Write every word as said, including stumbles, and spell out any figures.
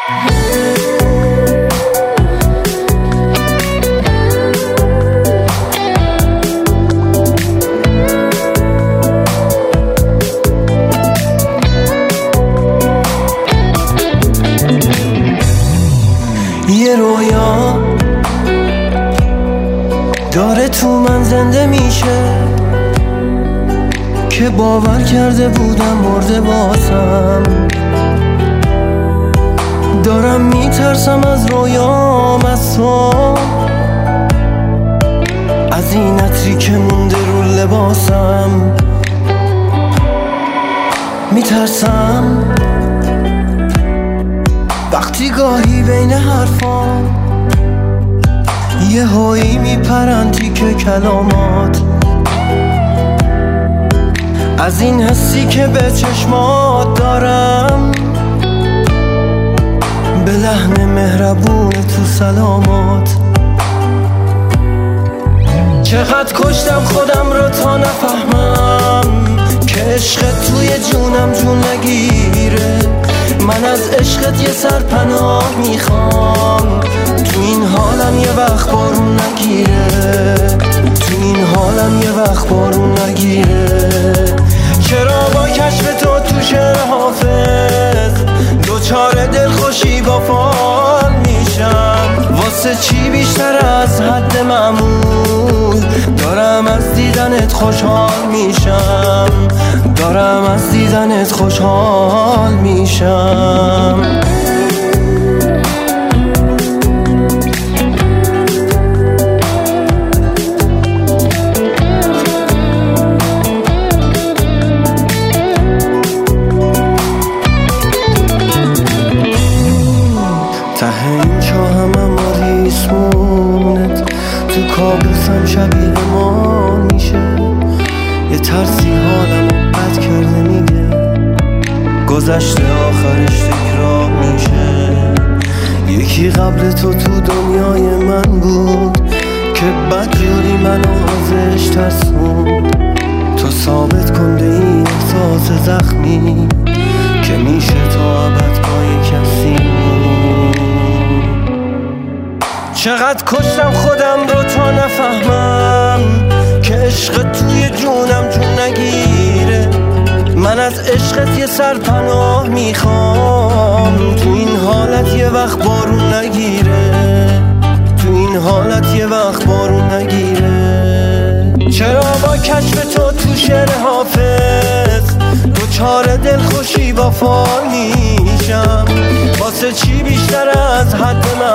یه رویا داره تو من زنده میشه که باور کرده بودم مرده بازم. دارم میترسم از رویام، از تو، از این عطری که مونده رو لباسم. میترسم وقتی گاهی بین حرفام یه هایی میپرن تیکه کلامات، از این حسی که به چشمات دارم، به لحن مهربون تو سلامات. چقدر کشتم خودم رو تا نفهمم که عشقت توی جونم جون نگیره. من از عشقت یه سرپناه میخوام، تو این حالم یه وقت بارون نگیره، تو این حالم یه وقت بارون نگیره. چرا با کشف تو تو شعر حافظ دوچار دلخوشی با فال میشم؟ واسه چی بیشتر از حد معمول دارم از دیدنت خوشحال میشم، دارم از دیدنت خوشحال میشم. ته این چاهم اما ریسمونت تو کابوسم شبیه ما میشه. یه ترسی حالمو بد کرده میگه گذشته آخرش تکرار میشه. یکی قبل تو تو دنیای من بود که بدجوری منو ازش ترسون. تو ثابت کنده این احساس زخمی که میشه تا ابد با یه کسی. چقدر کشتم خودم رو تا نفهمم که عشق توی جونم جون نگیره. من از عشقت یه سرپناه میخوام، تو این حالت یه وقت بارون نگیره، تو این حالت یه وقت بارون نگیره. چرا با کشف تو تو شعر حافظ دوچار دلخوشی با فال میشم؟ واسه چی بیشتر از حد من